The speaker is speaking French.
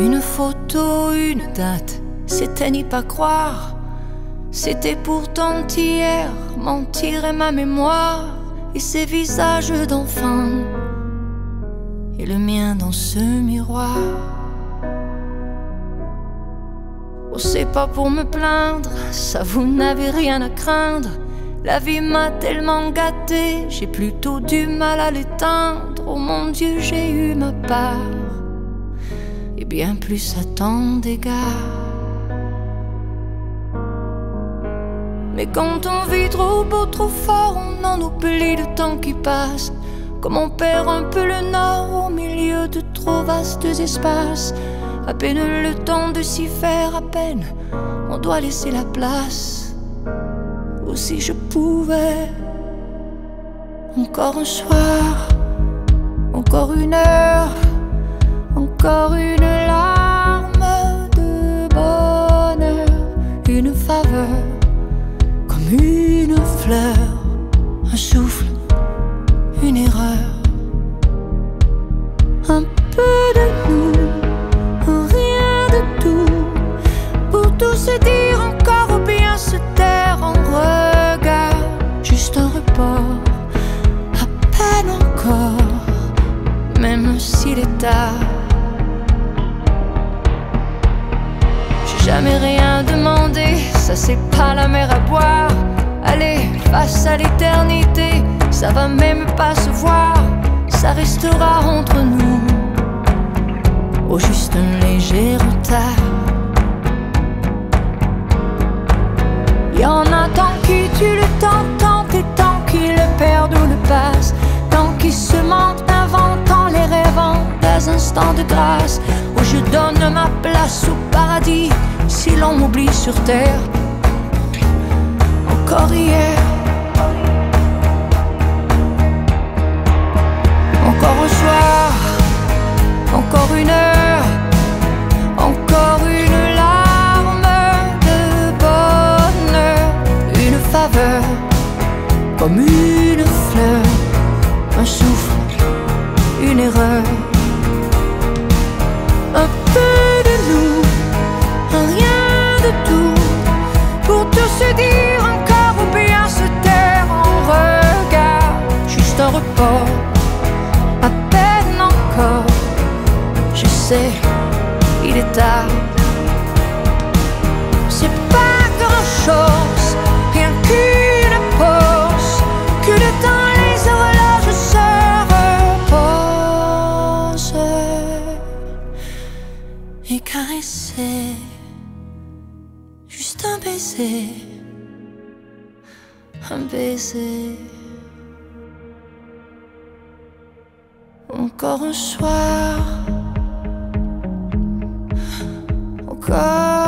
Une photo, une date, c'était n'y pas croire. C'était pourtant hier, mentir est ma mémoire. Et ces visages d'enfants, et le mien dans ce miroir. Oh, c'est pas pour me plaindre, ça vous n'avez rien à craindre. La vie m'a tellement gâté, j'ai plutôt du mal à l'éteindre. Oh mon Dieu, j'ai eu ma part, et bien plus à tant d'égards. Mais quand on vit trop beau, trop fort, on en oublie le temps qui passe. Comme on perd un peu le nord au milieu de trop vastes espaces. À peine le temps de s'y faire, à peine on doit laisser la place. Ou si je pouvais, encore un soir, encore une heure, encore une larme de bonheur, une faveur, comme une fleur, un souffle, une erreur, un peu de nous, un rien de tout, pour tout se dire encore ou bien se taire en regard, juste un report, à peine encore, même s'il est tard. J'ai jamais rien demandé, ça c'est pas la mer à boire. Allez, face à l'éternité, ça va même pas se voir, ça restera entre nous, au juste un léger retard. Y'en a tant qui tuent le temps, tant et tant qui le perdent ou le passent, tant qui se mentent, inventant les rêvant des instants de grâce, où je donne ma place au paradis, si l'on m'oublie sur terre. Encore hier, encore un soir, encore une heure, encore une larme de bonheur, une faveur, comme une fleur, un souffle, une erreur, un peu de nous, un rien de tout, pour tout se dire encore ou bien se taire en regard, juste un report, à peine encore, je sais, il est tard. C'est pas grand chose, rien qu'une pause, que le temps les horloges se reposent et caresser, juste un baiser, un baiser. Encore un soir, encore